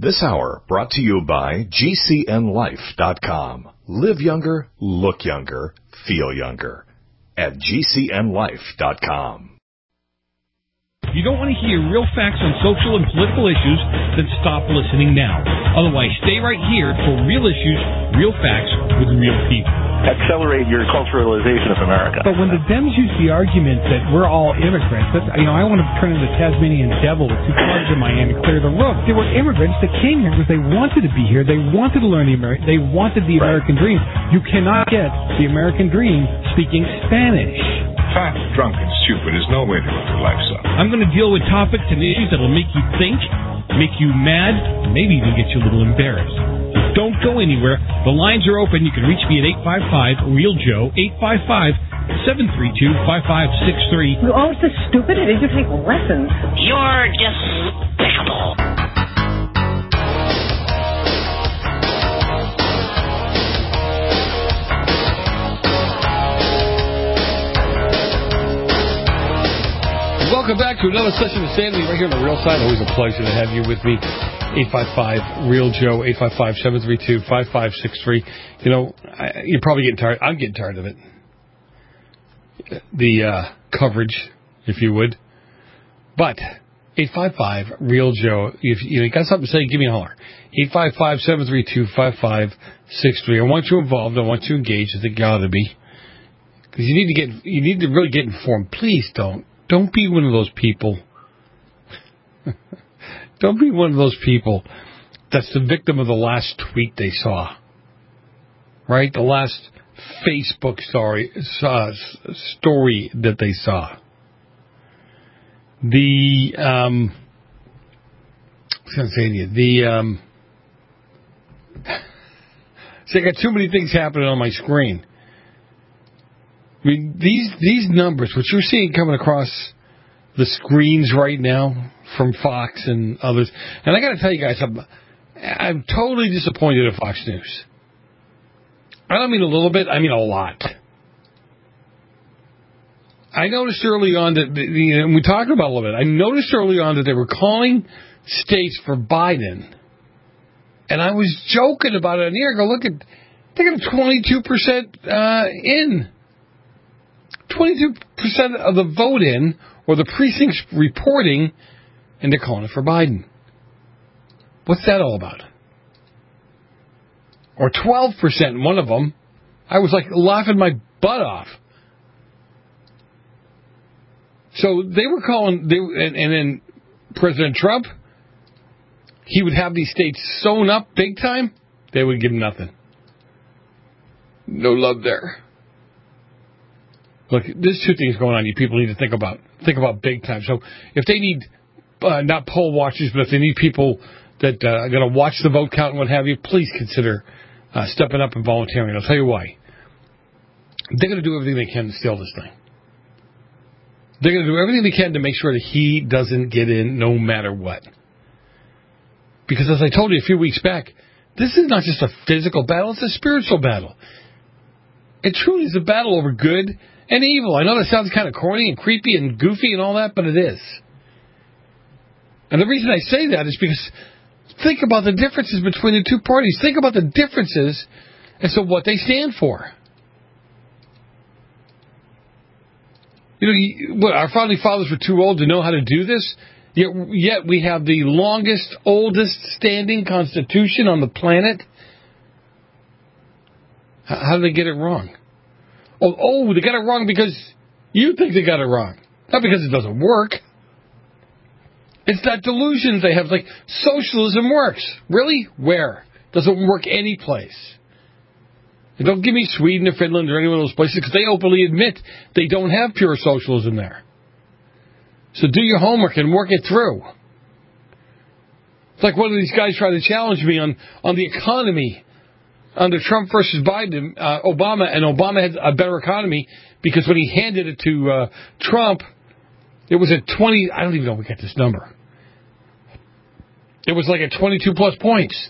This hour brought to you by GCNLife.com. Live younger, look younger, feel younger. At GCNLife.com. You don't want to hear real facts on social and political issues? Then stop listening now. Otherwise, stay right here for real issues, real facts with real people. Accelerate your culturalization of America. But when the Dems use the argument that we're all immigrants, that's, I want to turn into the Tasmanian devil with two clubs in my hand and clear the roof. They were immigrants that came here because they wanted to be here. They wanted to learn they wanted the American dream. You cannot get the American dream speaking Spanish. Fat, drunk, and stupid is no way to live your life, son. I'm going to deal with topics and issues that will make you think, make you mad, maybe even get you a little embarrassed. Don't go anywhere. The lines are open. You can reach me at 855-REAL-JOE, 855-732-5563. You're always so stupid. Did you take lessons? You're despicable. Welcome back to another session of Sanity right here on the Real Side. Always a pleasure to have you with me. 855-REAL-JOE, 855-732-5563. You're probably getting tired. I'm getting tired of it. The coverage, if you would. But 855-REAL-JOE. If you got something to say, give me a holler. 855-732-5563. I want you involved. I want you engaged. I think you ought to be. Because you need to really get informed. Please don't. Don't be one of those people. Don't be one of those people that's the victim of the last tweet they saw. Right? The last Facebook story that they saw. See, I got too many things happening on my screen. I mean, these numbers, what you're seeing coming across the screens right now from Fox and others, and I got to tell you guys, I'm totally disappointed at Fox News. I don't mean a little bit, I mean a lot. I noticed early on that, and we talked about it a little bit, I noticed early on that they were calling states for Biden, and I was joking about it on the air. Go, look at, they got 22% in. 22% of the vote in, or the precincts reporting, and they're calling it for Biden. What's that all about? Or 12% in one of them. I was like laughing my butt off. So they were calling, and then President Trump, he would have these states sewn up big time. They would give him nothing. No love there. Look, there's two things going on you people need to think about. Think about big time. So if they need, not poll watchers, but if they need people that are going to watch the vote count and what have you, please consider stepping up and volunteering. I'll tell you why. They're going to do everything they can to steal this thing. They're going to do everything they can to make sure that he doesn't get in no matter what. Because as I told you a few weeks back, this is not just a physical battle, it's a spiritual battle. It truly is a battle over good and evil. I know that sounds kind of corny and creepy and goofy and all that, but it is. And the reason I say that is because think about the differences between the two parties. Think about the differences as to what they stand for. Our founding fathers were too old to know how to do this, yet we have the longest, oldest standing constitution on the planet. How did they get it wrong? Oh, they got it wrong because you think they got it wrong. Not because it doesn't work. It's that delusion they have, like, socialism works. Really? Where? Doesn't work any place. And don't give me Sweden or Finland or any one of those places because they openly admit they don't have pure socialism there. So do your homework and work it through. It's like one of these guys tried to challenge me on the economy under Trump versus Biden, Obama, and Obama had a better economy because when he handed it to Trump, it was at 20, I don't even know if we got this number. It was like at 22 plus points.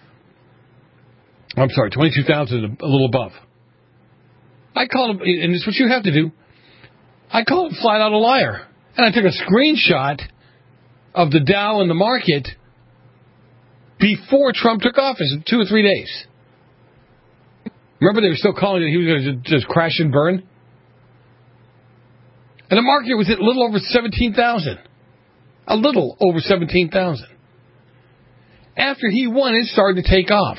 I'm sorry, 22,000, a little above. I call him, and it's what you have to do, I call him flat out a liar. And I took a screenshot of the Dow and the market before Trump took office in 2 or 3 days. Remember, they were still calling it he was going to just crash and burn? And the market was at a little over 17,000. A little over 17,000. After he won, it started to take off.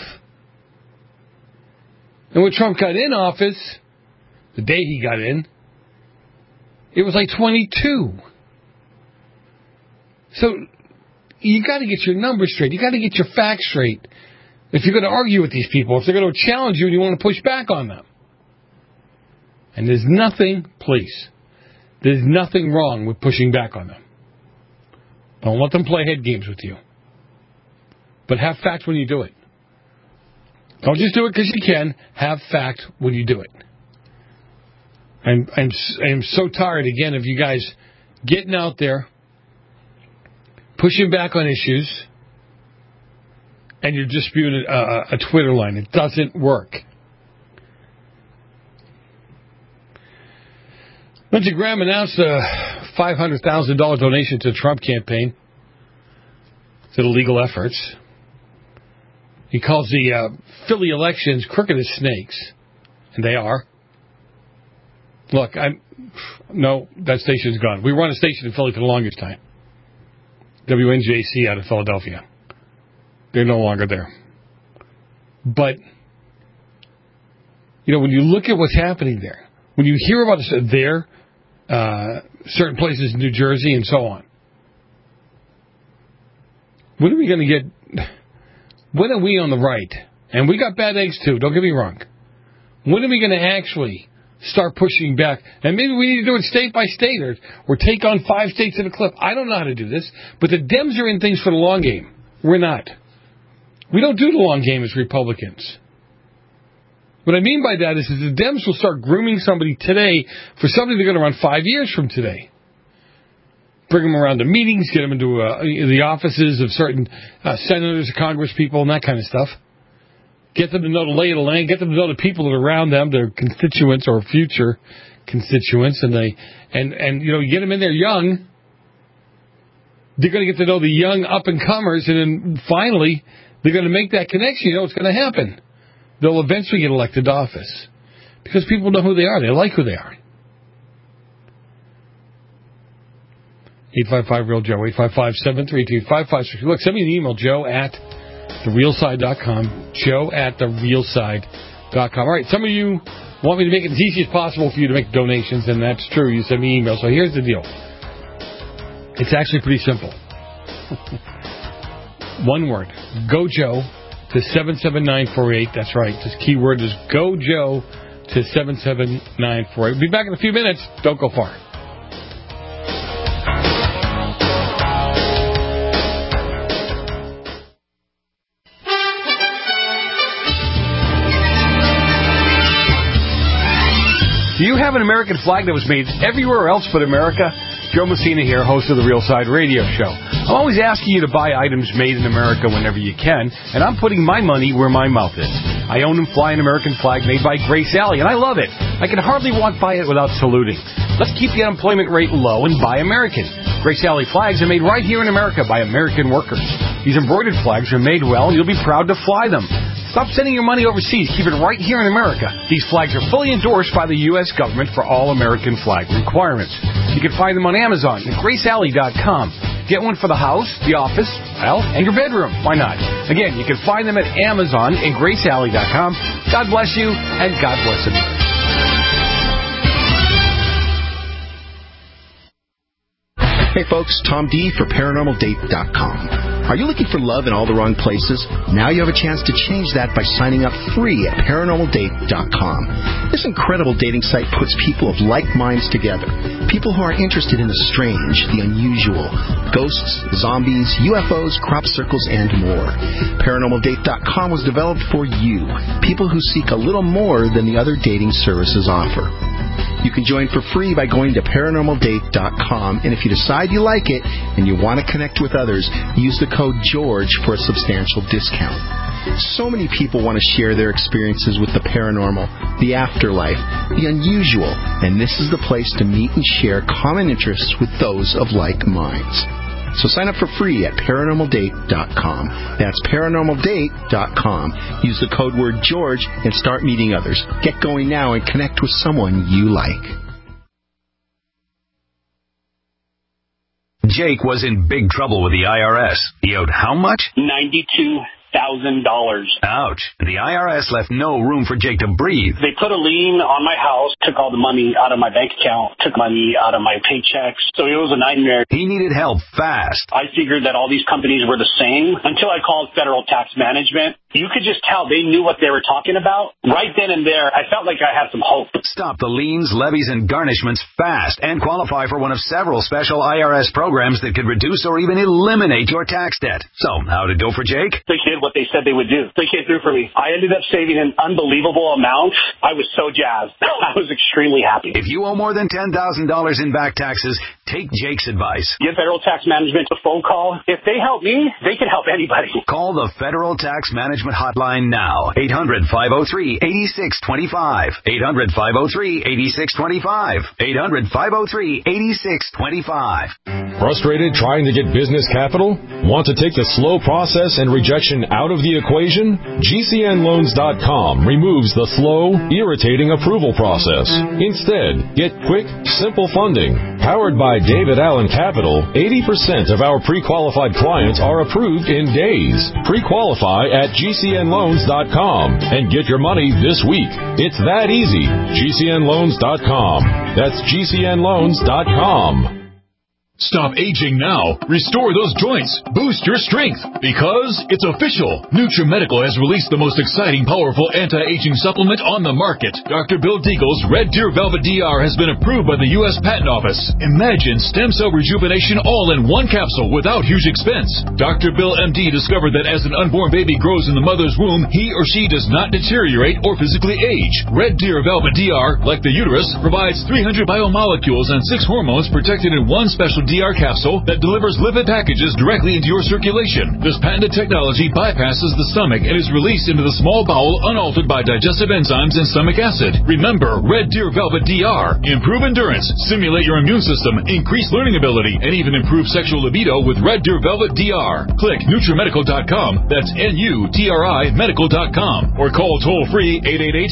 And when Trump got in office, the day he got in, it was like 22. So you got to get your numbers straight. You got to get your facts straight. If you're going to argue with these people, if they're going to challenge you and you want to push back on them. And there's nothing wrong with pushing back on them. Don't let them play head games with you. But have fact when you do it. Don't just do it because you can. Have fact when you do it. I'm so tired, again, of you guys getting out there, pushing back on issues, and you're disputing a Twitter line. It doesn't work. Lindsey Graham announced a $500,000 donation to the Trump campaign to the legal efforts. He calls the Philly elections crooked as snakes, and they are. Look, no, that station's gone. We run a station in Philly for the longest time. WNJC out of Philadelphia. They're no longer there. But, when you look at what's happening there, when you hear about certain places in New Jersey and so on, when are we going to get... When are we on the right? And we got bad eggs too, don't get me wrong. When are we going to actually start pushing back? And maybe we need to do it state by state or take on 5 states at a clip. I don't know how to do this. But the Dems are in things for the long game. We're not. We don't do the long game as Republicans. What I mean by that is the Dems will start grooming somebody today for something they're going to run 5 years from today. Bring them around to meetings, get them into the offices of certain senators, Congress people, and that kind of stuff. Get them to know the lay of the land. Get them to know the people that are around them, their constituents or future constituents, and you get them in there young. They're going to get to know the young up and comers, and then finally they're going to make that connection. You know what's going to happen? They'll eventually get elected to office because people know who they are. They like who they are. 855-REAL-JOE, 855-732-5560. Look, send me an email, joe@therealside.com, joe@therealside.com. All right, some of you want me to make it as easy as possible for you to make donations, and that's true. You send me emails. So here's the deal. It's actually pretty simple. One word. Go Joe to 77948. That's right. This keyword is Go Joe to 77948. We'll be back in a few minutes. Don't go far. Do you have an American flag that was made everywhere else but America? Joe Messina here, host of the Real Side Radio Show. I'm always asking you to buy items made in America whenever you can, and I'm putting my money where my mouth is. I own and fly an American flag made by Grace Alley, and I love it. I can hardly walk by it without saluting. Let's keep the unemployment rate low and buy American. Grace Alley flags are made right here in America by American workers. These embroidered flags are made well, and you'll be proud to fly them. Stop sending your money overseas. Keep it right here in America. These flags are fully endorsed by the U.S. government for all American flag requirements. You can find them on Amazon at GraceAlley.com. Get one for the house, the office, and your bedroom. Why not? Again, you can find them at Amazon and GraceAlley.com. God bless you, and God bless America. Hey folks, Tom D for ParanormalDate.com. Are you looking for love in all the wrong places? Now you have a chance to change that by signing up free at ParanormalDate.com. This incredible dating site puts people of like minds together. People who are interested in the strange, the unusual, ghosts, zombies, UFOs, crop circles, and more. ParanormalDate.com was developed for you, people who seek a little more than the other dating services offer. You can join for free by going to ParanormalDate.com, and if you decide you like it and you want to connect with others, use the code GEORGE for a substantial discount. So many people want to share their experiences with the paranormal, the afterlife, the unusual, and this is the place to meet and share common interests with those of like minds. So sign up for free at ParanormalDate.com. That's ParanormalDate.com. Use the code word George and start meeting others. Get going now and connect with someone you like. Jake was in big trouble with the IRS. He owed how much? $92,000. Ouch. The IRS left no room for Jake to breathe. They put a lien on my house, took all the money out of my bank account, took money out of my paychecks. So it was a nightmare. He needed help fast. I figured that all these companies were the same until I called Federal Tax Management. You could just tell they knew what they were talking about. Right then and there, I felt like I had some hope. Stop the liens, levies, and garnishments fast and qualify for one of several special IRS programs that could reduce or even eliminate your tax debt. So, how'd it go for Jake? They did what they said they would do. They came through for me. I ended up saving an unbelievable amount. I was so jazzed. I was extremely happy. If you owe more than $10,000 in back taxes, take Jake's advice. Give Federal Tax Management a phone call. If they help me, they can help anybody. Call the Federal Tax Management hotline now. 800-503-8625. 800-503-8625. 800-503-8625. Frustrated trying to get business capital? Want to take the slow process and rejection out of the equation? GCNLoans.com removes the slow, irritating approval process. Instead, get quick, simple funding. Powered by David Allen Capital, 80% of our pre-qualified clients are approved in days. Pre-qualify at GCNLoans.com and get your money this week. It's that easy. GCNLoans.com. That's GCNLoans.com. Stop aging now. Restore those joints. Boost your strength. Because it's official. NutriMedical has released the most exciting, powerful anti-aging supplement on the market. Dr. Bill Deagle's Red Deer Velvet DR has been approved by the U.S. Patent Office. Imagine stem cell rejuvenation all in one capsule without huge expense. Dr. Bill MD discovered that as an unborn baby grows in the mother's womb, he or she does not deteriorate or physically age. Red Deer Velvet DR, like the uterus, provides 300 biomolecules and 6 hormones protected in one special DR capsule that delivers lipid packages directly into your circulation. This patented technology bypasses the stomach and is released into the small bowel unaltered by digestive enzymes and stomach acid. Remember, Red Deer Velvet DR. Improve endurance, stimulate your immune system, increase learning ability, and even improve sexual libido with Red Deer Velvet DR. Click NutriMedical.com, that's NUTRI Medical.com, or call toll-free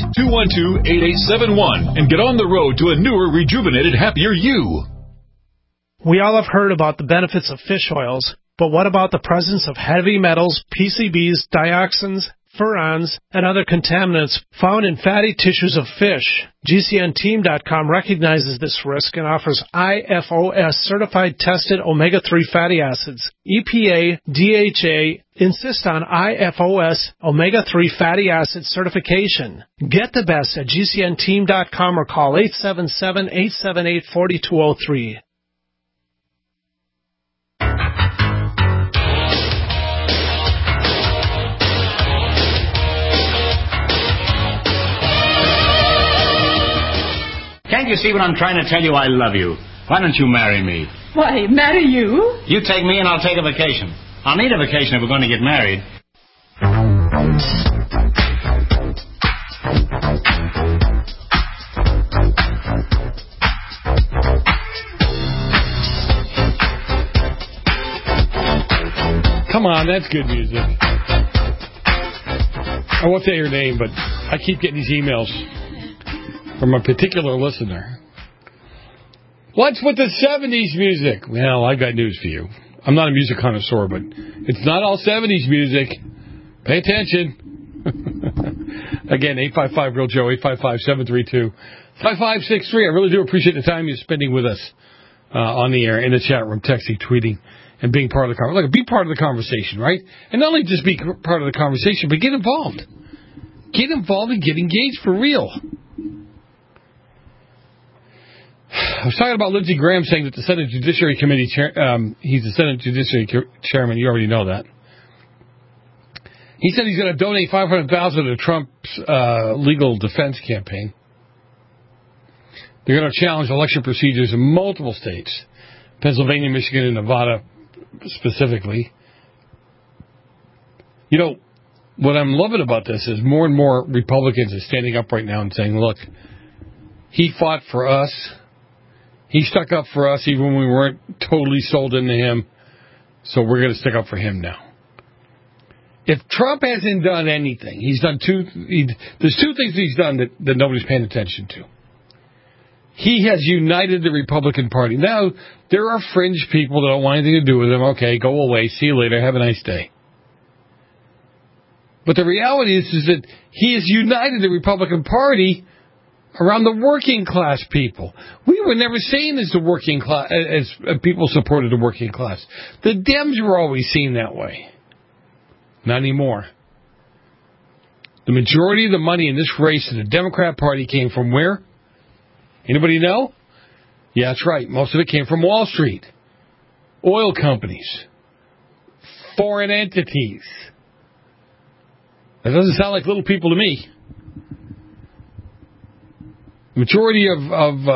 888-212-8871 and get on the road to a newer, rejuvenated, happier you. We all have heard about the benefits of fish oils, but what about the presence of heavy metals, PCBs, dioxins, furans, and other contaminants found in fatty tissues of fish? GCNteam.com recognizes this risk and offers IFOS certified tested omega-3 fatty acids. EPA, DHA insist on IFOS omega-3 fatty acid certification. Get the best at GCNteam.com or call 877-878-4203. Can't you see what I'm trying to tell you? I love you. Why don't you marry me? Why, marry you? You take me and I'll take a vacation. I'll need a vacation if we're going to get married. Come on, that's good music. I won't say your name, but I keep getting these emails from a particular listener. What's with the 70s music? Well, I've got news for you. I'm not a music connoisseur, but it's not all 70s music. Pay attention. Again, 855-REAL-JOE, 855-732-5563. I really do appreciate the time you're spending with us on the air, in the chat room, texting, tweeting, and being part of the conversation. Like, be part of the conversation, right? And not only just be part of the conversation, but get involved. Get involved and get engaged for real. I was talking about Lindsey Graham saying that the Senate Judiciary Committee he's the Senate Judiciary Chairman. You already know that. He said he's going to donate $500,000 to Trump's legal defense campaign. They're going to challenge election procedures in multiple states, Pennsylvania, Michigan, and Nevada specifically. You know, what I'm loving about this is more and more Republicans are standing up right now and saying, look, he fought for us. He stuck up for us even when we weren't totally sold into him. So we're going to stick up for him now. If Trump hasn't done anything, there's two things he's done that nobody's paying attention to. He has united the Republican Party. Now, there are fringe people that don't want anything to do with him. Okay, go away. See you later. Have a nice day. But the reality is that he has united the Republican Party around the working class people. We were never seen as the working class, as people supported the working class. The Dems were always seen that way. Not anymore. The majority of the money in this race in the Democrat Party came from where? Anybody know? Yeah, that's right. Most of it came from Wall Street. Oil companies. Foreign entities. That doesn't sound like little people to me. The majority of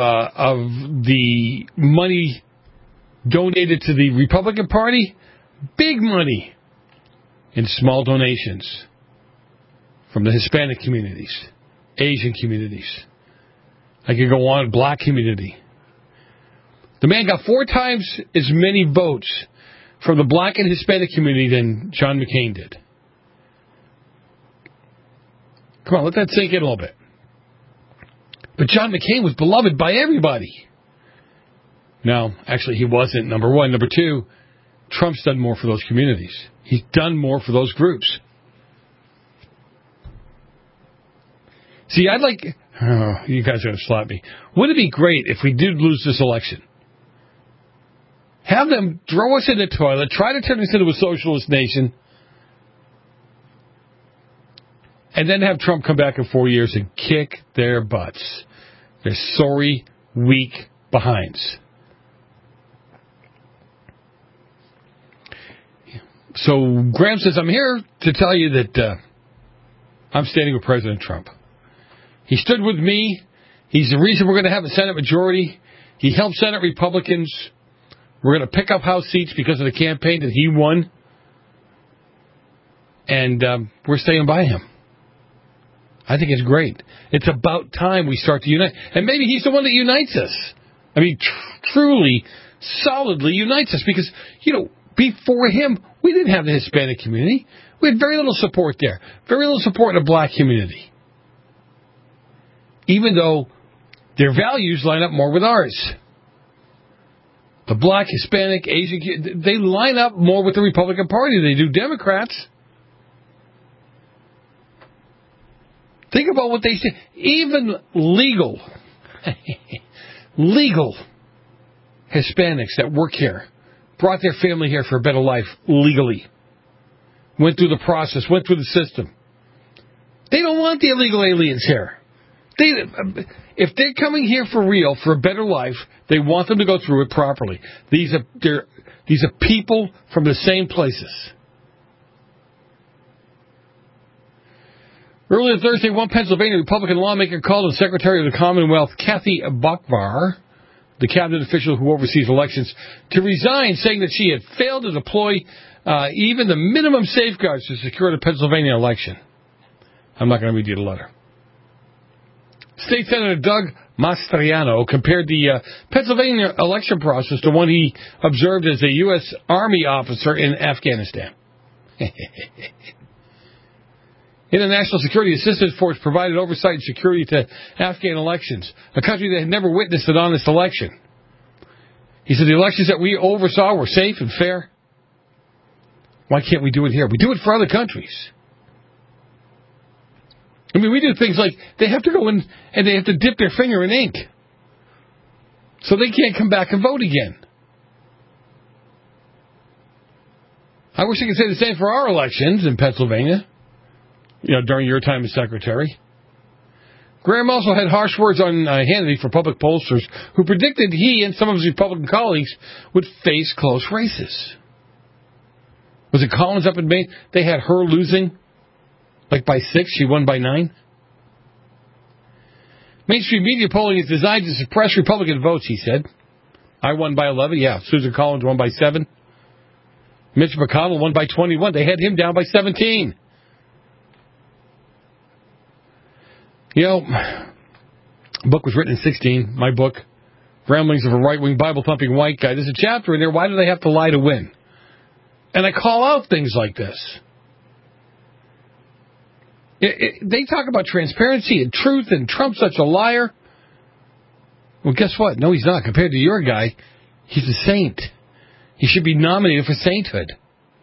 the money donated to the Republican Party, big money in small donations from the Hispanic communities, Asian communities. I could go on, black community. The man got 4 times as many votes from the black and Hispanic community than John McCain did. Come on, let that sink in a little bit. But John McCain was beloved by everybody. No, actually he wasn't, number one. Number two, Trump's done more for those communities. He's done more for those groups. See, I'd like... Oh, you guys are going to slap me. Wouldn't it be great if we did lose this election? Have them throw us in the toilet, try to turn us into a socialist nation, and then have Trump come back in 4 years and kick their butts. Their sorry, weak behinds. So Graham says, I'm here to tell you that I'm standing with President Trump. He stood with me. He's the reason we're going to have a Senate majority. He helped Senate Republicans. We're going to pick up House seats because of the campaign that he won. And we're staying by him. I think it's great. It's about time we start to unite. And maybe he's the one that unites us. I mean, truly, solidly unites us. Because, before him, we didn't have the Hispanic community. We had very little support there. Very little support in the black community. Even though their values line up more with ours. The black, Hispanic, Asian, they line up more with the Republican Party than they do Democrats. Think about what they say. Even legal Hispanics that work here, brought their family here for a better life legally. Went through the process, went through the system. They don't want the illegal aliens here. If they're coming here for real, for a better life, they want them to go through it properly. These are people from the same places. Earlier Thursday, one Pennsylvania Republican lawmaker called on Secretary of the Commonwealth Kathy Boockvar, the cabinet official who oversees elections, to resign, saying that she had failed to deploy even the minimum safeguards to secure the Pennsylvania election. I'm not going to read you the letter. State Senator Doug Mastriano compared the Pennsylvania election process to one he observed as a U.S. Army officer in Afghanistan. International Security Assistance Force provided oversight and security to Afghan elections, a country that had never witnessed an honest election. He said the elections that we oversaw were safe and fair. Why can't we do it here? We do it for other countries. I mean, we do things like they have to go in and they have to dip their finger in ink so they can't come back and vote again. I wish I could say the same for our elections in Pennsylvania, during your time as secretary. Graham also had harsh words on Hannity for public pollsters who predicted he and some of his Republican colleagues would face close races. Was it Collins up in Maine? They had her losing by 6. She won by 9. Mainstream media polling is designed to suppress Republican votes, he said. I won by 11. Yeah, Susan Collins won by 7. Mitch McConnell won by 21. They had him down by 17. Book was written in 16, my book, Ramblings of a Right-Wing Bible-Thumping White Guy. There's a chapter in there, why do they have to lie to win? And I call out things like this. They talk about transparency and truth and Trump's such a liar. Well, guess what? No, he's not. Compared to your guy, he's a saint. He should be nominated for sainthood.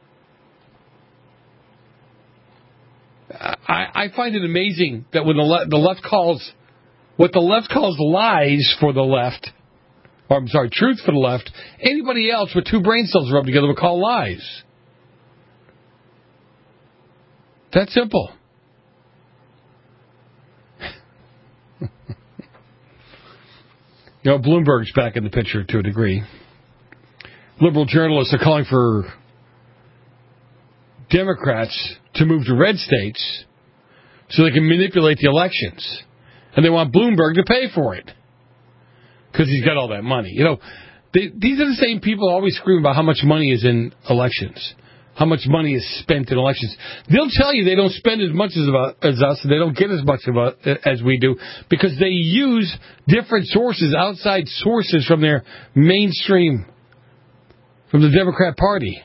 I find it amazing that when the left calls, what the left calls lies for the left, or I'm sorry, truth for the left, anybody else with two brain cells rubbed together would call lies. That's simple. You know, Bloomberg's back in the picture to a degree. Liberal journalists are calling for Democrats to move to red states so they can manipulate the elections. And they want Bloomberg to pay for it because he's got all that money. You know, these are the same people always scream about how much money is in elections, how much money is spent in elections. They'll tell you they don't spend as much as us, and they don't get as much as we do because they use different sources, outside sources from their mainstream, from the Democrat Party.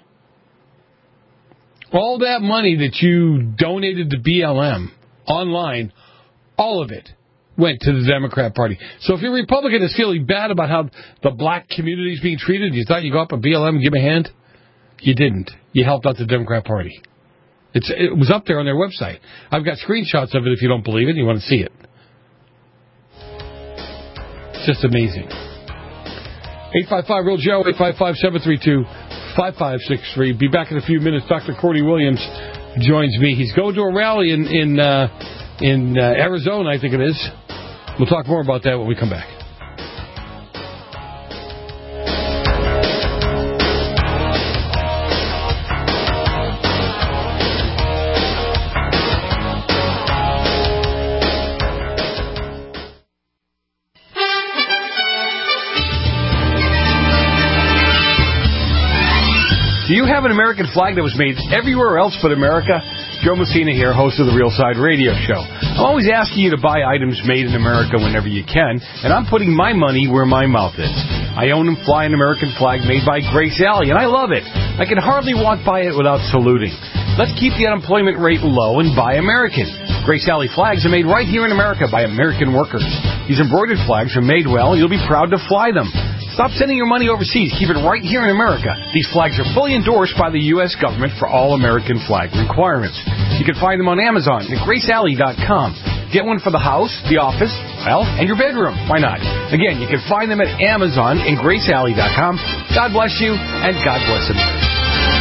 All that money that you donated to BLM online, all of it went to the Democrat Party. So if your Republican is feeling bad about how the black community is being treated, you thought you'd go up at BLM and give a hand? You didn't. You helped out the Democrat Party. It was up there on their website. I've got screenshots of it if you don't believe it and you want to see it. It's just amazing. 855-REAL-JOE, 855-732-5563. Be back in a few minutes. Dr. Cordy Williams joins me. He's going to a rally in Arizona, I think it is. We'll talk more about that when we come back. Do you have an American flag that was made everywhere else but America? Joe Messina here, host of the Real Side Radio Show. I'm always asking you to buy items made in America whenever you can, and I'm putting my money where my mouth is. I own and fly an American flag made by Grace Alley, and I love it. I can hardly walk by it without saluting. Let's keep the unemployment rate low and buy American. Grace Alley flags are made right here in America by American workers. These embroidered flags are made well, and you'll be proud to fly them. Stop sending your money overseas. Keep it right here in America. These flags are fully endorsed by the U.S. government for all American flag requirements. You can find them on Amazon at GraceAlley.com. Get one for the house, the office, well, and your bedroom. Why not? Again, you can find them at Amazon and GraceAlley.com. God bless you, and God bless America.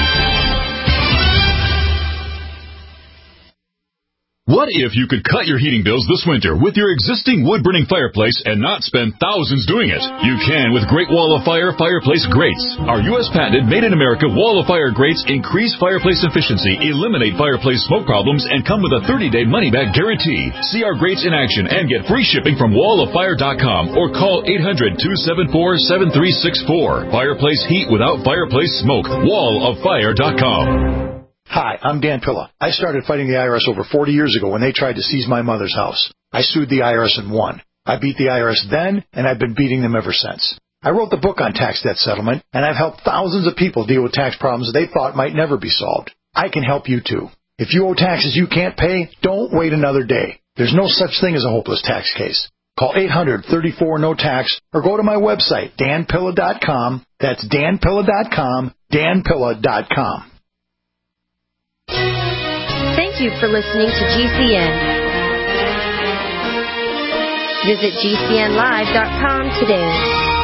What if you could cut your heating bills this winter with your existing wood-burning fireplace and not spend thousands doing it? You can with Great Wall of Fire fireplace grates. Our U.S. patented Made in America Wall of Fire grates increase fireplace efficiency, eliminate fireplace smoke problems, and come with a 30-day money-back guarantee. See our grates in action and get free shipping from walloffire.com or call 800-274-7364. Fireplace heat without fireplace smoke. walloffire.com. Hi, I'm Dan Pilla. I started fighting the IRS over 40 years ago when they tried to seize my mother's house. I sued the IRS and won. I beat the IRS then, and I've been beating them ever since. I wrote the book on tax debt settlement, and I've helped thousands of people deal with tax problems they thought might never be solved. I can help you too. If you owe taxes you can't pay, don't wait another day. There's no such thing as a hopeless tax case. Call 800-34-NO-TAX or go to my website, danpilla.com. That's danpilla.com, danpilla.com. Thank you for listening to GCN. Visit GCNlive.com today.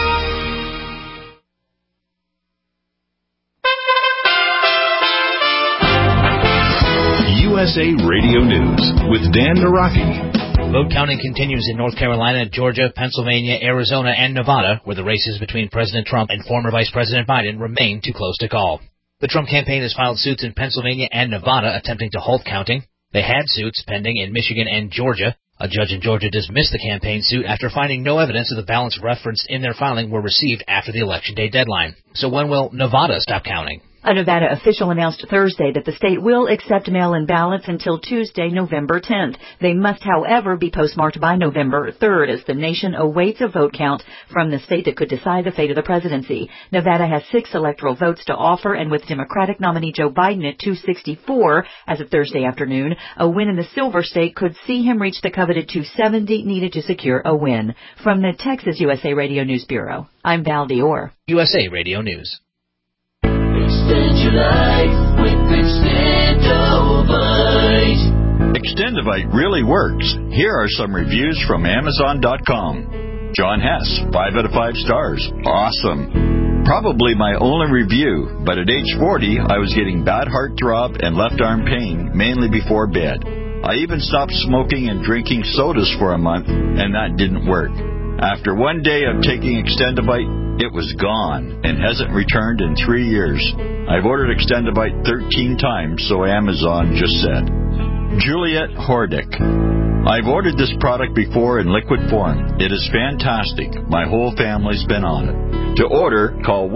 USA Radio News with Dan Naraki. Vote counting continues in North Carolina, Georgia, Pennsylvania, Arizona, and Nevada, where the races between President Trump and former Vice President Biden remain too close to call. The Trump campaign has filed suits in Pennsylvania and Nevada attempting to halt counting. They had suits pending in Michigan and Georgia. A judge in Georgia dismissed the campaign suit after finding no evidence of the ballots referenced in their filing were received after the Election Day deadline. So when will Nevada stop counting? A Nevada official announced Thursday that the state will accept mail-in ballots until Tuesday, November 10th. They must, however, be postmarked by November 3rd as the nation awaits a vote count from the state that could decide the fate of the presidency. Nevada has 6 electoral votes to offer, and with Democratic nominee Joe Biden at 264 as of Thursday afternoon, a win in the Silver State could see him reach the coveted 270 needed to secure a win. From the Texas USA Radio News Bureau, I'm Val Dior. USA Radio News. Extend your life with Extendovite. Extendovite really works. Here are some reviews from Amazon.com. John Hess, 5 out of 5 stars. Awesome. Probably my only review, but at age 40, I was getting bad heart throb and left arm pain, mainly before bed. I even stopped smoking and drinking sodas for a month, and that didn't work. After one day of taking Extendovite, it was gone and hasn't returned in 3 years. I've ordered Extendovite 13 times, so Amazon just said. Juliet Hordick. I've ordered this product before in liquid form. It is fantastic. My whole family's been on it. To order, call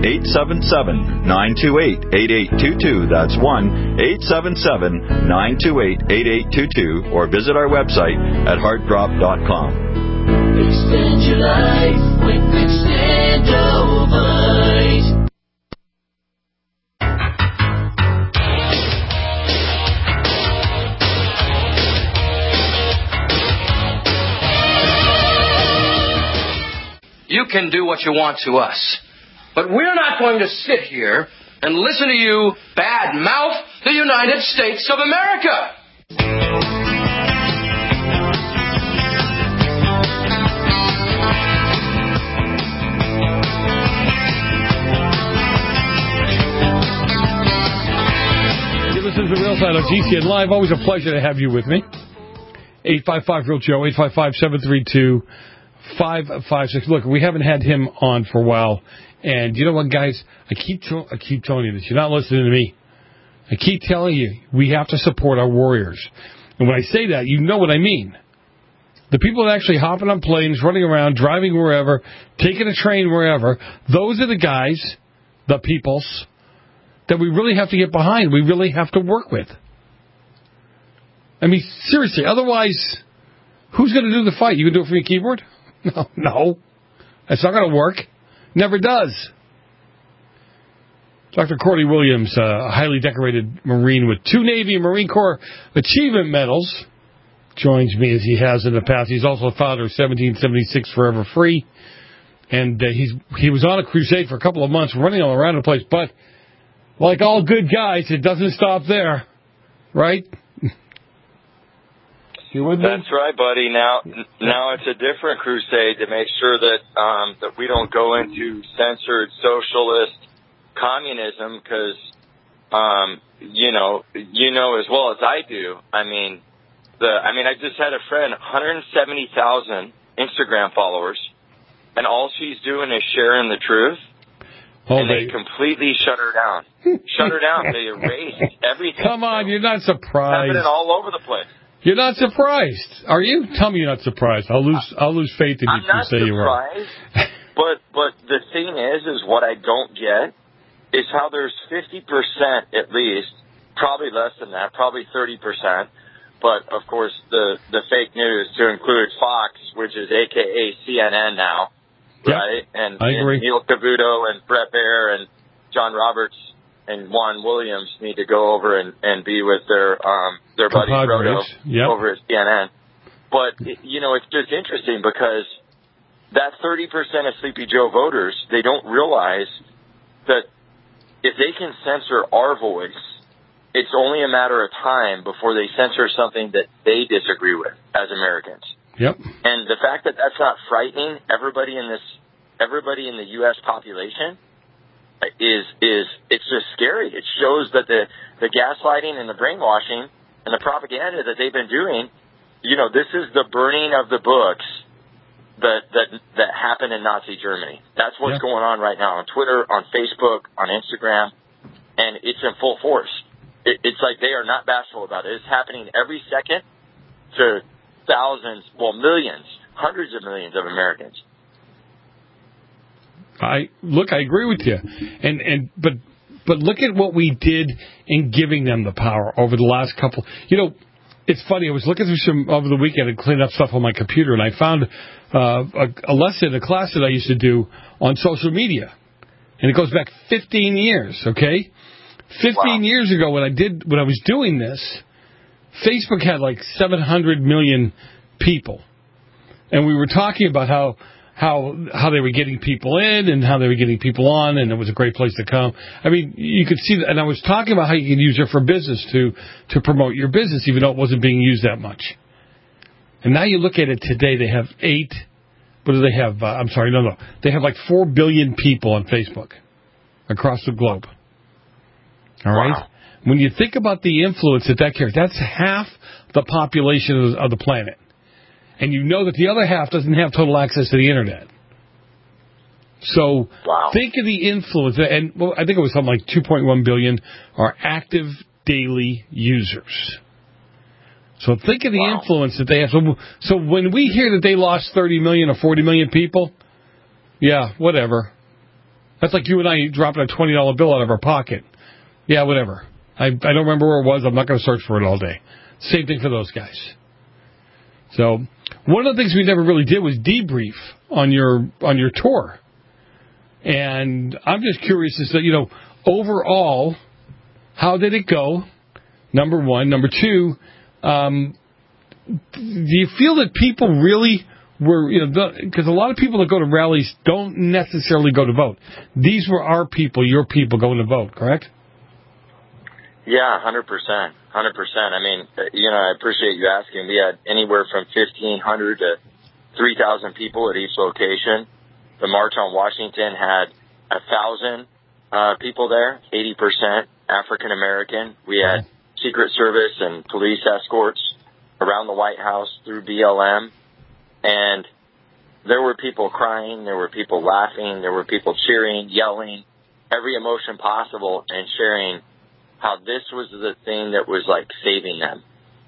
1-877-928-8822. That's 1-877-928-8822. Or visit our website at heartdrop.com. Extend your life with Extendovite. You can do what you want to us, but we're not going to sit here and listen to you bad-mouth the United States of America. This is The Real Side on GCN Live. Always a pleasure to have you with me. 855-REAL-JOE, 855-732-5556. Look, we haven't had him on for a while. And you know what, guys? I keep telling you this. You're not listening to me. I keep telling you, we have to support our warriors. And when I say that, you know what I mean. The people that actually hopping on planes, running around, driving wherever, taking a train wherever, those are the guys, the peoples, that we really have to get behind. We really have to work with. I mean, seriously, otherwise, who's going to do the fight? You can do it from your keyboard? No. That's not going to work. Never does. Dr. Cordy Williams, a highly decorated Marine with 2 Navy and Marine Corps Achievement Medals, joins me as he has in the past. He's also the founder of 1776 Forever Free. And he was on a crusade for a couple of months, running all around the place, but like all good guys, it doesn't stop there, right? That's right, buddy. Now it's a different crusade to make sure that that we don't go into censored socialist communism, because you know as well as I do. I just had a friend, 170,000 Instagram followers, and all she's doing is sharing the truth. And they completely shut her down. Shut her down. They erased everything. Come on, you're not surprised. Happening all over the place. You're not surprised, are you? Tell me you're not surprised. I'll lose faith in you if you say you're right. I'm not surprised. But the thing is what I don't get is how there's 50% at least, probably less than that, probably 30%. But of course, the fake news, to include Fox, which is AKA CNN now. Right, and Neil Cavuto and Brett Baer and John Roberts and Juan Williams need to go over and be with their buddy Frodo over at CNN. But it's just interesting because that 30% of Sleepy Joe voters, they don't realize that if they can censor our voice, it's only a matter of time before they censor something that they disagree with as Americans. Yep. And the fact that that's not frightening everybody in the U.S. population it's just scary. It shows that the gaslighting and the brainwashing and the propaganda that they've been doing, this is the burning of the books that happened in Nazi Germany. That's what's going on right now on Twitter, on Facebook, on Instagram, and it's in full force. It's like they are not bashful about it. It's happening every second to thousands, millions, hundreds of millions of Americans. I agree with you, but But look at what we did in giving them the power over the last couple. It's funny. I was looking through some over the weekend and cleaning up stuff on my computer, and I found a class that I used to do on social media, and it goes back 15 years. Okay, 15 years ago when I was doing this, Facebook had like 700 million people, and we were talking about how they were getting people in and how they were getting people on, and it was a great place to come. I mean, you could see that, and I was talking about how you can use it for business to promote your business, even though it wasn't being used that much. And now you look at it today, they have what do they have? They have like 4 billion people on Facebook across the globe. All right? When you think about the influence that carries, that's half the population of the planet. And you know that the other half doesn't have total access to the Internet. So think of the influence. And I think it was something like 2.1 billion are active daily users. So think of the influence that they have. So when we hear that they lost 30 million or 40 million people, yeah, whatever. That's like you and I dropping a $20 bill out of our pocket. Yeah, whatever. I don't remember where it was. I'm not going to search for it all day. Same thing for those guys. So one of the things we never really did was debrief on your tour. And I'm just curious as to, overall, how did it go? Number one. Number two, do you feel that people really were, because a lot of people that go to rallies don't necessarily go to vote. These were our people, your people going to vote, correct? Yeah, 100%. 100%. I mean, I appreciate you asking. We had anywhere from 1,500 to 3,000 people at each location. The March on Washington had 1,000 people there, 80% African American. We had Secret Service and police escorts around the White House through BLM. And there were people crying, there were people laughing, there were people cheering, yelling, every emotion possible, and sharing how this was the thing that was like saving them.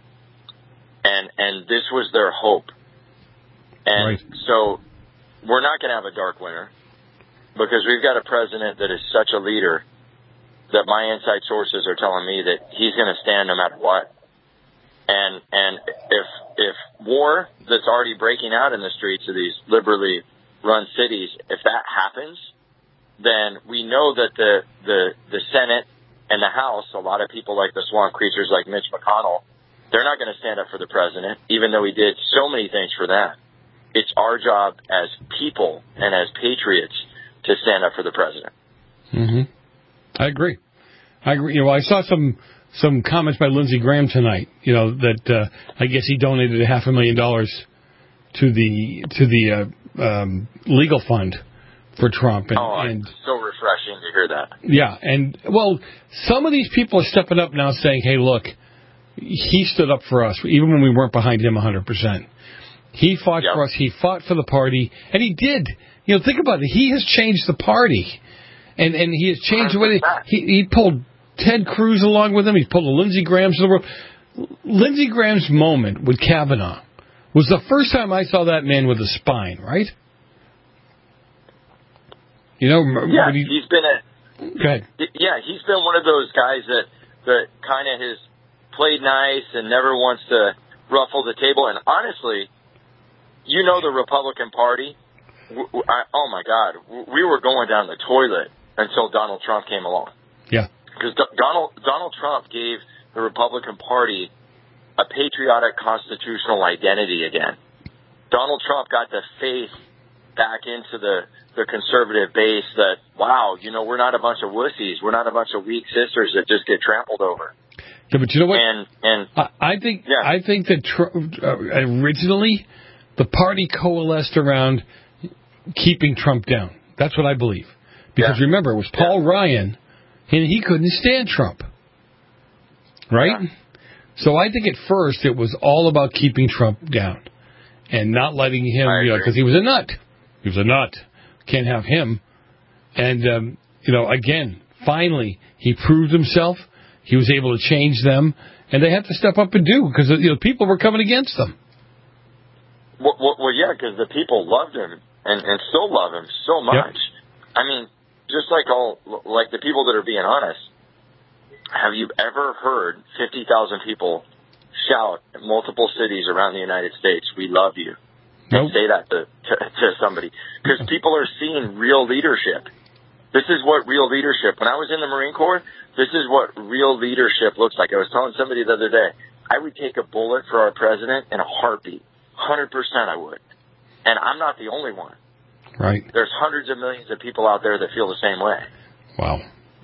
And this was their hope. And so we're not going to have a dark winter because we've got a president that is such a leader that my inside sources are telling me that he's going to stand no matter what. And if war that's already breaking out in the streets of these liberally run cities, if that happens, then we know that the Senate and the House, a lot of people like the swamp creatures like Mitch McConnell, they're not going to stand up for the president, even though he did so many things for them. It's our job as people and as patriots to stand up for the president. Mm-hmm. I agree. I saw some comments by Lindsey Graham tonight, that I guess he donated $500,000 to the legal fund for Trump. And so refreshing to hear that. Yeah, and, some of these people are stepping up now saying, hey, look, he stood up for us, even when we weren't behind him 100%. He fought for us. He fought for the party, and he did. Think about it. He has changed the party, and he has changed the way he pulled Ted Cruz along with him. He's pulled the Lindsey Grahams of the world. Lindsey Graham's moment with Kavanaugh was the first time I saw that man with a spine, right? He's been Go ahead. Yeah, he's been one of those guys that kind of has played nice and never wants to ruffle the table. And honestly, the Republican Party, oh my God, we were going down the toilet until Donald Trump came along. Yeah. Because Donald Trump gave the Republican Party a patriotic constitutional identity again. Donald Trump got the faith back into the conservative base that, we're not a bunch of wussies. We're not a bunch of weak sisters that just get trampled over. Yeah, but you know what? And I think that originally the party coalesced around keeping Trump down. That's what I believe. Because remember, it was Paul Ryan, and he couldn't stand Trump. Right? Yeah. So I think at first it was all about keeping Trump down and not letting him, because he was a nut. He was a nut. Can't have him. And, again, finally, he proved himself. He was able to change them. And they had to step up and do because, people were coming against them. Well, yeah, because the people loved him and still love him so much. Yep. I mean, just like the people that are being honest, have you ever heard 50,000 people shout in multiple cities around the United States, "We love you"? And say that to somebody. Because people are seeing real leadership. This is what real leadership, when I was in the Marine Corps, this is what real leadership looks like. I was telling somebody the other day, I would take a bullet for our president in a heartbeat. 100% I would. And I'm not the only one. Right. There's hundreds of millions of people out there that feel the same way. Wow.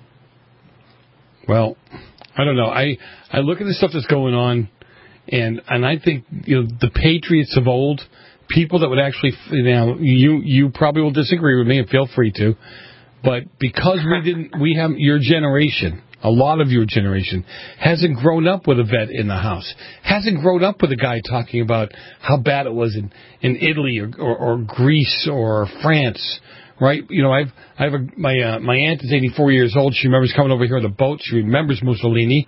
Well, I don't know. I look at the stuff that's going on, and I think, the patriots of old, people that would actually, you probably will disagree with me, and feel free to, but because we have your generation, a lot of your generation, hasn't grown up with a vet in the house, hasn't grown up with a guy talking about how bad it was in Italy or Greece or France, right? My aunt is 84 years old. She remembers coming over here on a boat. She remembers Mussolini,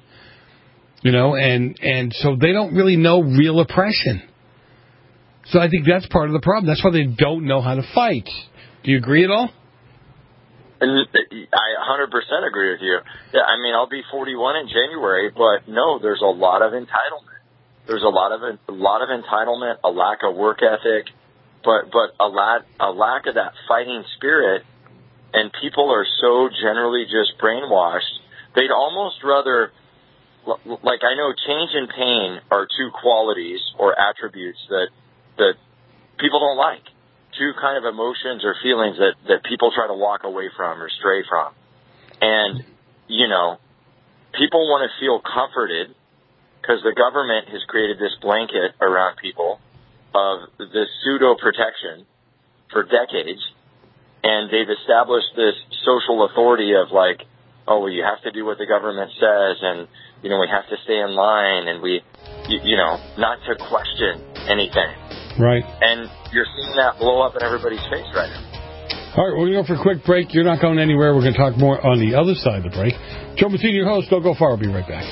and so they don't really know real oppression. So I think that's part of the problem. That's why they don't know how to fight. Do you agree at all? I 100% agree with you. Yeah, I'll be 41 in January, but no, there's a lot of entitlement. There's a lot of entitlement, a lack of work ethic, but a lack of that fighting spirit, and people are so generally just brainwashed. They'd almost rather, like, I know change and pain are two qualities or attributes that people don't like. Two kind of emotions or feelings that people try to walk away from or stray from. And, people want to feel comforted because the government has created this blanket around people of this pseudo-protection for decades. And they've established this social authority of like, oh, well, you have to do what the government says, and, we have to stay in line, and we, not to question anything. Right. And you're seeing that blow up in everybody's face right now. All right, we're going to go for a quick break. You're not going anywhere. We're going to talk more on the other side of the break. Joe Massini, your host. Don't go far. I'll be right back.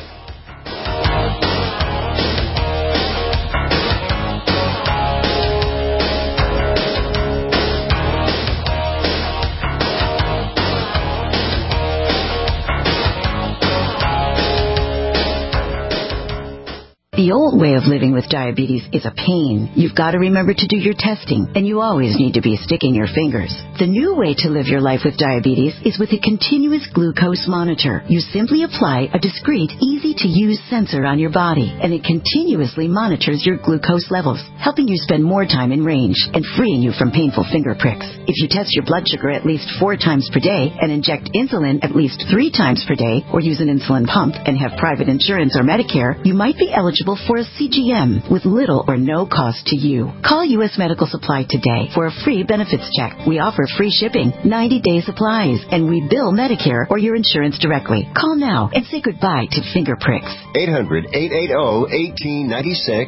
The old way of living with diabetes is a pain. You've got to remember to do your testing, and you always need to be sticking your fingers. The new way to live your life with diabetes is with a continuous glucose monitor. You simply apply a discreet, easy-to-use sensor on your body, and it continuously monitors your glucose levels, helping you spend more time in range and freeing you from painful finger pricks. If you test your blood sugar at least 4 times per day and inject insulin at least 3 times per day, or use an insulin pump and have private insurance or Medicare, you might be eligible for a CGM with little or no cost to you. Call U.S. Medical Supply today for a free benefits check. We offer free shipping, 90-day supplies, and we bill Medicare or your insurance directly. Call now and say goodbye to finger pricks. 800-880-1896.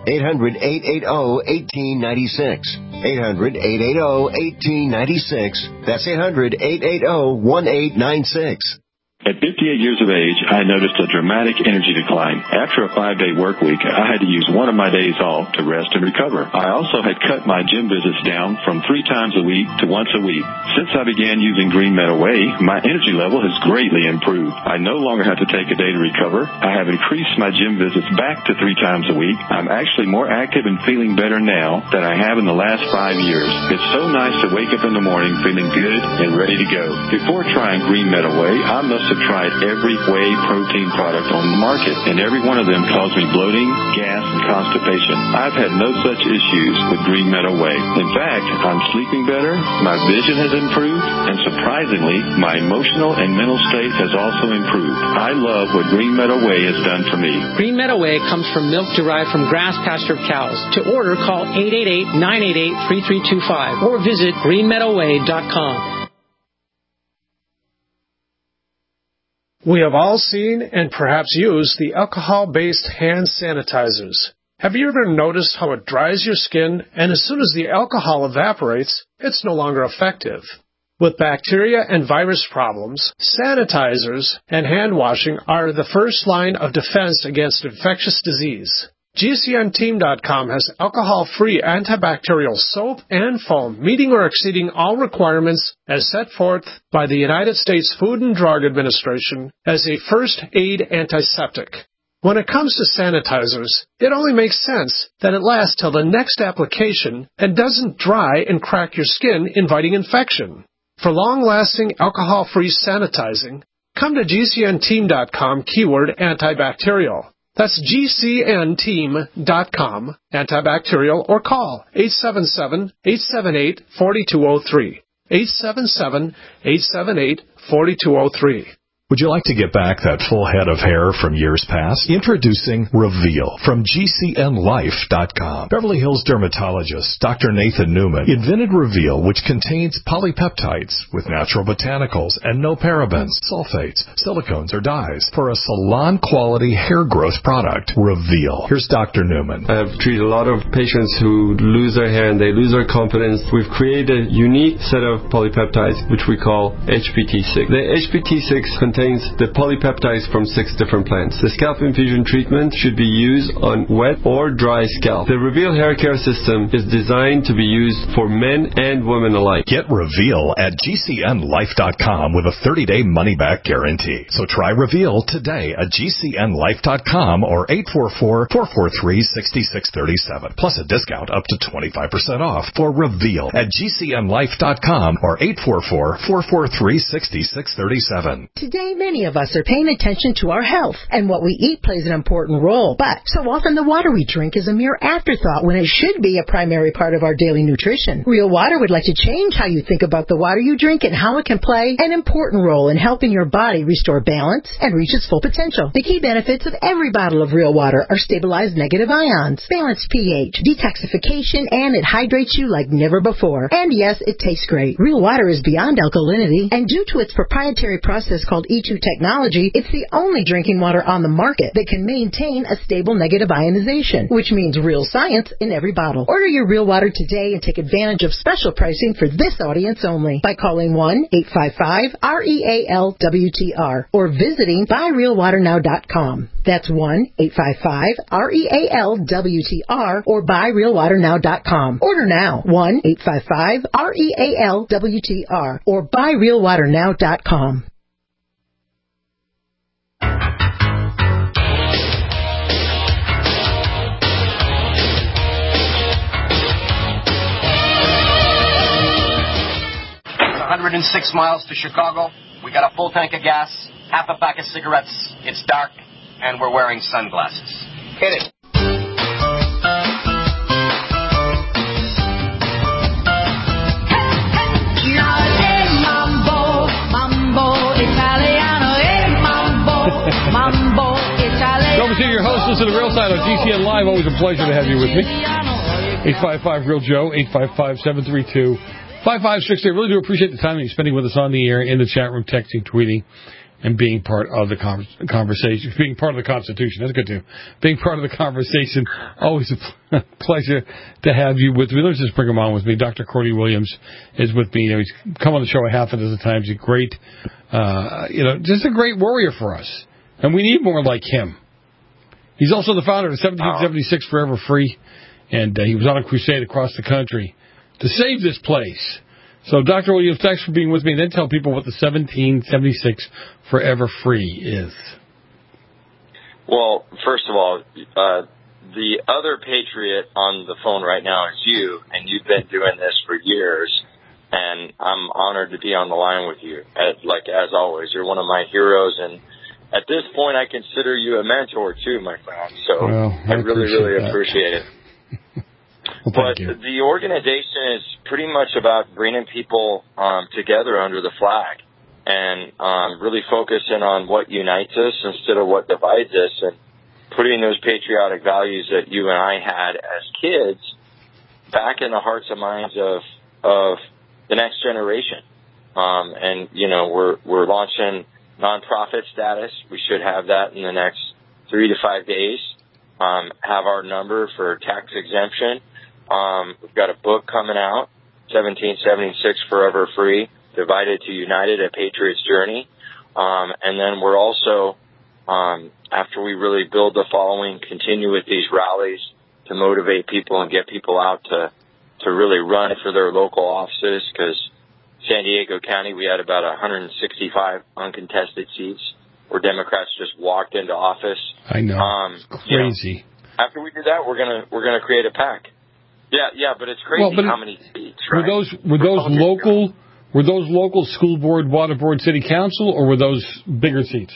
800-880-1896. 800-880-1896. That's 800-880-1896. At 58 years of age, I noticed a dramatic energy decline. After a 5-day work week, I had to use one of my days off to rest and recover. I also had cut my gym visits down from 3 times a week to once a week. Since I began using Green Meadow Whey, my energy level has greatly improved. I no longer have to take a day to recover. I have increased my gym visits back to 3 times a week. I'm actually more active and feeling better now than I have in the last 5 years. It's so nice to wake up in the morning feeling good and ready to go. Before trying Green Meadow Whey, I must have tried every whey protein product on the market, and every one of them caused me bloating, gas, and constipation. I've had no such issues with Green Meadow Whey. In fact, I'm sleeping better, my vision has improved, and surprisingly, my emotional and mental state has also improved. I love what Green Meadow Whey has done for me. Green Meadow Whey comes from milk derived from grass-pastured cows. To order, call 888-988-3325 or visit greenmeadowwhey.com. We have all seen and perhaps used the alcohol-based hand sanitizers. Have you ever noticed how it dries your skin, and as soon as the alcohol evaporates, it's no longer effective? With bacteria and virus problems, sanitizers and hand washing are the first line of defense against infectious disease. GCNteam.com has alcohol-free antibacterial soap and foam, meeting or exceeding all requirements as set forth by the United States Food and Drug Administration as a first aid antiseptic. When it comes to sanitizers, it only makes sense that it lasts till the next application and doesn't dry and crack your skin, inviting infection. For long-lasting alcohol-free sanitizing, come to GCNteam.com keyword antibacterial. That's GCNteam.com, antibacterial, or call 877-878-4203. 877-878-4203. Would you like to get back that full head of hair from years past? Introducing Reveal from GCNlife.com. Beverly Hills dermatologist Dr. Nathan Newman invented Reveal, which contains polypeptides with natural botanicals and no parabens, sulfates, silicones, or dyes for a salon-quality hair growth product. Reveal. Here's Dr. Newman. I have treated a lot of patients who lose their hair and they lose their confidence. We've created a unique set of polypeptides, which we call HPT6. The HPT6 contains the polypeptides from 6 different plants. The scalp infusion treatment should be used on wet or dry scalp. The Reveal hair care system is designed to be used for men and women alike. Get Reveal at GCNlife.com with a 30-day money-back guarantee. So try Reveal today at GCNlife.com or 844-443-6637. Plus a discount up to 25% off for Reveal at GCNlife.com or 844-443-6637. Today, many of us are paying attention to our health, and what we eat plays an important role. But so often the water we drink is a mere afterthought when it should be a primary part of our daily nutrition. Real Water would like to change how you think about the water you drink and how it can play an important role in helping your body restore balance and reach its full potential. The key benefits of every bottle of Real Water are stabilized negative ions, balanced pH, detoxification, and it hydrates you like never before. And yes, it tastes great. Real Water is beyond alkalinity, and due to its proprietary process called E2 technology, it's the only drinking water on the market that can maintain a stable negative ionization, which means real science in every bottle. Order your Real Water today and take advantage of special pricing for this audience only by calling 1-855-REAL-WTR or visiting buyrealwaternow.com. That's 1-855-REAL-WTR or buyrealwaternow.com. Order now. 1-855-REAL-WTR or buyrealwaternow.com. It's 106 miles to Chicago. We got a full tank of gas, half a pack of cigarettes. It's dark, and we're wearing sunglasses. Hit it. Over to your host, listen to the Real Side on GCN Live. Always a pleasure to have you with me. 855-REAL-JOE, 855-732-5568. Really do appreciate the time that you're spending with us on the air, in the chat room, texting, tweeting, and being part of the conversation. Being part of the Constitution. That's good, too. Being part of the conversation. Always a pleasure to have you with me. Let's just bring him on with me. Dr. Cordy Williams is with me. He's come on the show a half a dozen times. He's a great, just a great warrior for us. And we need more like him. He's also the founder of 1776 Forever Free, and he was on a crusade across the country to save this place. So, Dr. Williams, thanks for being with me. And then tell people what the 1776 Forever Free is. Well, first of all, the other patriot on the phone right now is you, and you've been doing this for years. And I'm honored to be on the line with you. As always, you're one of my heroes, and at this point, I consider you a mentor, too, my friend. So I really appreciate it. But the organization is pretty much about bringing people together under the flag and really focusing on what unites us instead of what divides us, and putting those patriotic values that you and I had as kids back in the hearts and minds of the next generation. And, we're launching nonprofit status. We should have that in the next 3 to 5 days. Have our number for tax exemption. We've got a book coming out, 1776 Forever Free, Divided to United, A Patriot's Journey. And then we're also after we really build the following, continue with these rallies to motivate people and get people out to really run for their local offices, because San Diego County, we had about 165 uncontested seats where Democrats just walked into office. I know. It's crazy. After we do that, we're gonna create a PAC. Yeah, but it's crazy how many seats, right? Were those local school board, water board, city council, or were those bigger seats?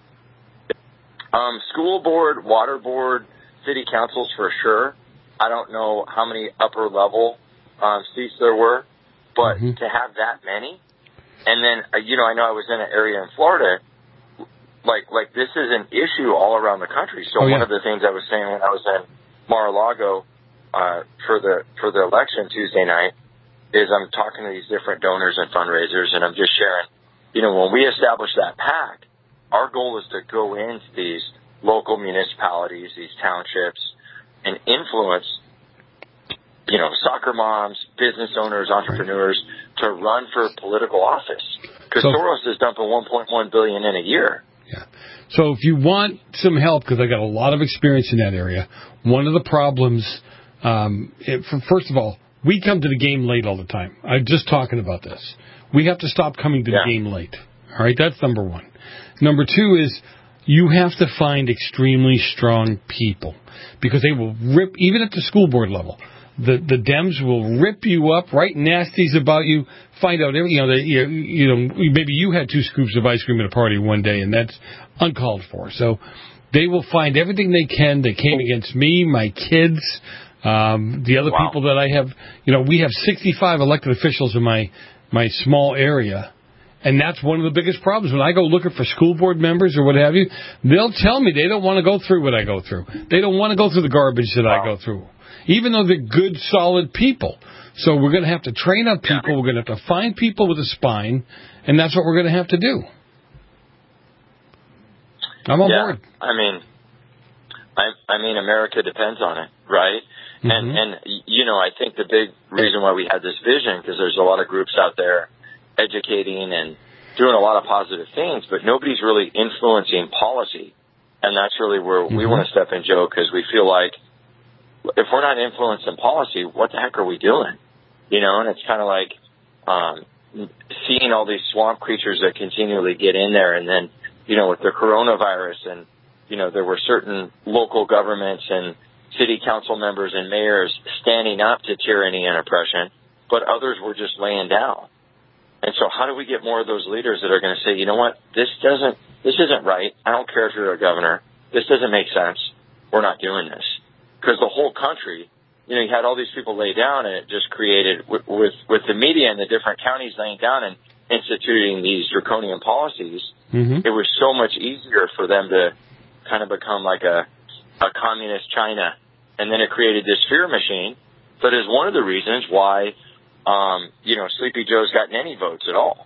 School board, water board, city councils for sure. I don't know how many upper level seats there were, but to have that many, and then I know I was in an area in Florida, like this is an issue all around the country. So one of the things I was saying when I was in Mar-a-Lago for the election Tuesday night is I'm talking to these different donors and fundraisers, and I'm just sharing, when we establish that PAC, our goal is to go into these local municipalities, these townships, and influence, soccer moms, business owners, entrepreneurs to run for political office. Because Soros is dumping $1.1 billion in a year. Yeah. So if you want some help, because I got a lot of experience in that area, one of the problems, first of all, we come to the game late all the time. I'm just talking about this. We have to stop coming to the game late. All right, that's number one. Number two is you have to find extremely strong people, because they will rip, even at the school board level. The Dems will rip you up, write nasties about you, find out maybe you had 2 scoops of ice cream at a party one day, and that's uncalled for. So they will find everything they can. They came against me, my kids, the other people that I have. We have 65 elected officials in my small area. And that's one of the biggest problems. When I go looking for school board members or what have you, they'll tell me they don't want to go through what I go through. They don't want to go through the garbage that I go through, even though they're good, solid people. So we're going to have to train up people. We're going to have to find people with a spine, and that's what we're going to have to do. I'm on board. I mean, America depends on it, right? Mm-hmm. And I think the big reason why we had this vision, because there's a lot of groups out there educating and doing a lot of positive things, but nobody's really influencing policy. And that's really where we want to step in, Joe, because we feel like if we're not influencing policy, what the heck are we doing? And it's kind of like seeing all these swamp creatures that continually get in there. And then, with the coronavirus and, there were certain local governments and city council members and mayors standing up to tyranny and oppression, but others were just laying down. And so how do we get more of those leaders that are going to say, you know what, this isn't right. I don't care if you're a governor. This doesn't make sense. We're not doing this. Because the whole country, you had all these people lay down, and it just created, with the media and the different counties laying down and instituting these draconian policies, it was so much easier for them to kind of become like a communist China. And then it created this fear machine that is one of the reasons why Sleepy Joe's gotten any votes at all.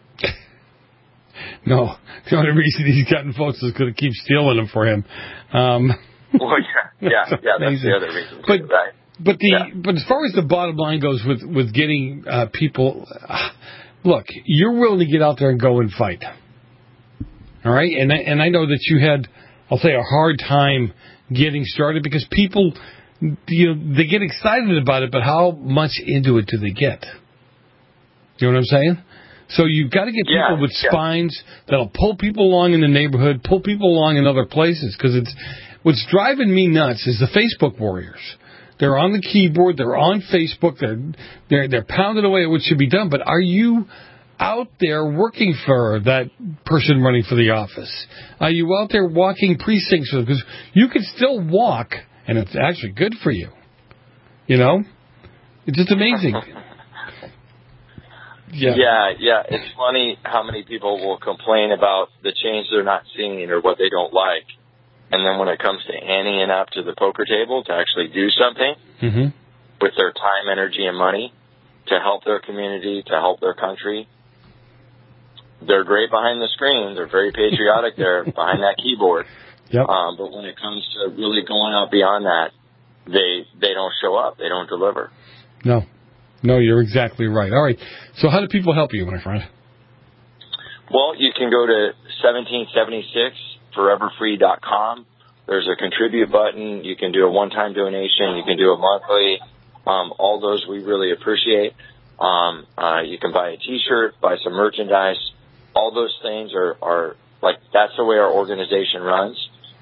No, the only reason he's gotten votes is going to keep stealing them for him. Well, that's the other reason. But as far as the bottom line goes with getting people, look, you're willing to get out there and go and fight. All right, and I know that you had, I'll say, a hard time getting started because people, they get excited about it, but how much into it do they get? You know what I'm saying? So you've got to get people with spines that'll pull people along in the neighborhood, pull people along in other places, because what's driving me nuts is the Facebook warriors. They're on the keyboard, they're on Facebook, they're pounding away at what should be done, but are you out there working for that person running for the office? Are you out there walking precincts with them? Because you can still walk, and it's actually good for you. It's just amazing. Yeah. It's funny how many people will complain about the change they're not seeing or what they don't like. And then when it comes to anteing up to the poker table to actually do something with their time, energy, and money to help their community, to help their country, they're great behind the screen. They're very patriotic there behind that keyboard. Yep. But when it comes to really going out beyond that, they don't show up. They don't deliver. No, you're exactly right. All right. So how do people help you, my friend? Well, you can go to foreverfree.com. There's a contribute button. You can do a one-time donation. You can do a monthly. All those we really appreciate. You can buy a T-shirt, buy some merchandise. All those things are like, that's the way our organization runs.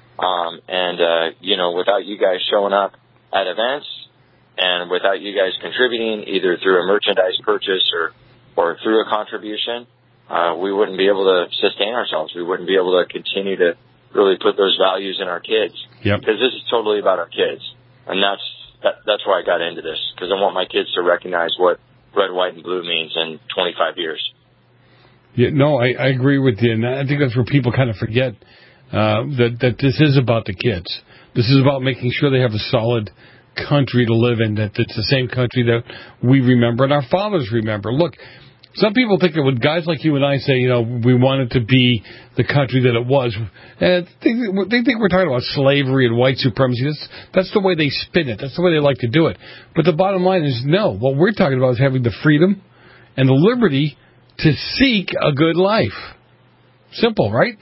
Without you guys showing up at events and without you guys contributing either through a merchandise purchase or through a contribution, we wouldn't be able to sustain ourselves. We wouldn't be able to continue to really put those values in our kids. Yep. Because this is totally about our kids. And that's why I got into this, because I want my kids to recognize what red, white, and blue means in 25 years. Yeah, no, I agree with you. And I think that's where people kind of forget that this is about the kids. This is about making sure they have a solid country to live in, that it's the same country that we remember and our fathers remember. Look, some people think that when guys like you and I say, we want it to be the country that it was, they think we're talking about slavery and white supremacy. That's the way they spin it. That's the way they like to do it. But the bottom line is, no. What we're talking about is having the freedom and the liberty to seek a good life. Simple, right?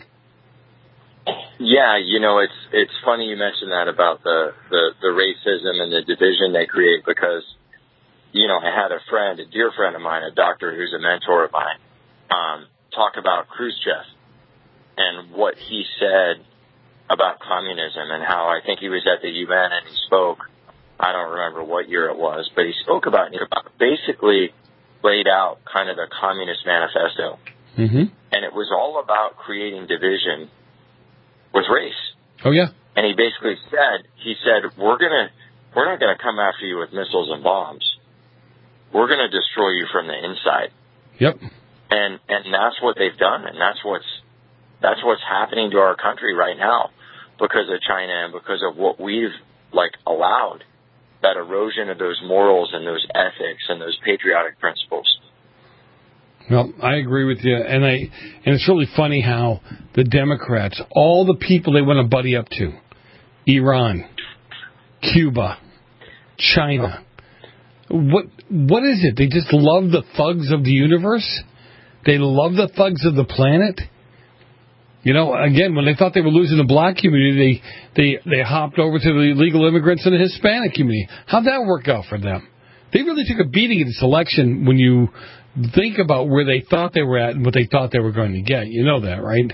Yeah, it's funny you mentioned that about the racism and the division they create, because I had a dear friend of mine, a doctor who's a mentor of mine, talk about Khrushchev and what he said about communism, and how, I think he was at the UN and he spoke, I don't remember what year it was, but he spoke about basically laid out kind of the Communist Manifesto. Mm-hmm. And it was all about creating division with race. Oh, yeah. And he basically said, we're not going to come after you with missiles and bombs. We're going to destroy you from the inside. Yep. And that's what they've done, and that's what's happening to our country right now because of China and because of what we've allowed, that erosion of those morals and those ethics and those patriotic principles. Well, I agree with you, and it's really funny how the Democrats, all the people they want to buddy up to, Iran, Cuba, China, what is it? They just love the thugs of the universe? They love the thugs of the planet? Again, when they thought they were losing the black community, they hopped over to the illegal immigrants and the Hispanic community. How'd that work out for them? They really took a beating in this election when you think about where they thought they were at and what they thought they were going to get. You know that, right?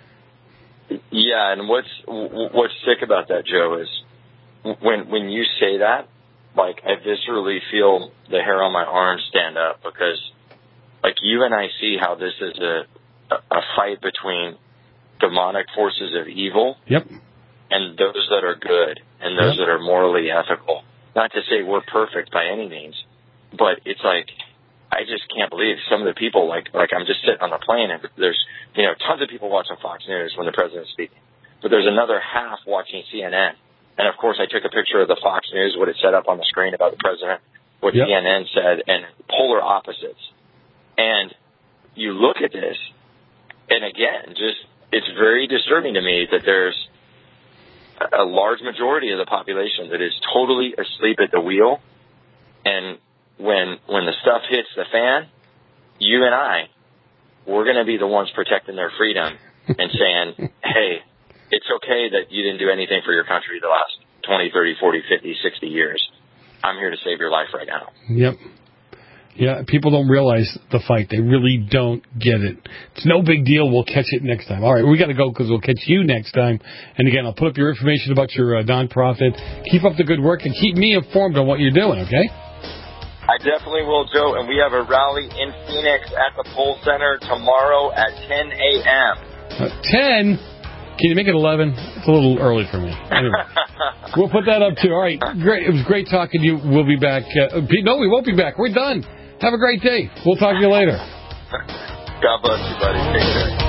Yeah, and what's sick about that, Joe, is when you say that, I viscerally feel the hair on my arm stand up, because you and I see how this is a fight between demonic forces of evil. Yep. And those that are good and those that are morally ethical. Not to say we're perfect by any means, but it's I just can't believe some of the people, I'm just sitting on the plane and there's, tons of people watching Fox News when the president's speaking. But there's another half watching CNN. And of course I took a picture of the Fox News, what it said up on the screen about the president, what CNN said, and polar opposites. And you look at this, and again, it's very disturbing to me that there's a large majority of the population that is totally asleep at the wheel. And when the stuff hits the fan, you and I, we're going to be the ones protecting their freedom and saying, hey, it's okay that you didn't do anything for your country the last 20, 30, 40, 50, 60 years. I'm here to save your life right now. Yep. Yeah, people don't realize the fight. They really don't get it. It's no big deal. We'll catch it next time. All right, we got to go because we'll catch you next time. And again, I'll put up your information about your nonprofit. Keep up the good work and keep me informed on what you're doing, okay? I definitely will, Joe. And we have a rally in Phoenix at the Pole Center tomorrow at 10 a.m. 10? Can you make it 11? It's a little early for me. Anyway, we'll put that up too. All right, great. It was great talking to you. We'll be back. No, we won't be back. We're done. Have a great day. We'll talk to you later. God bless you, buddy. Take care.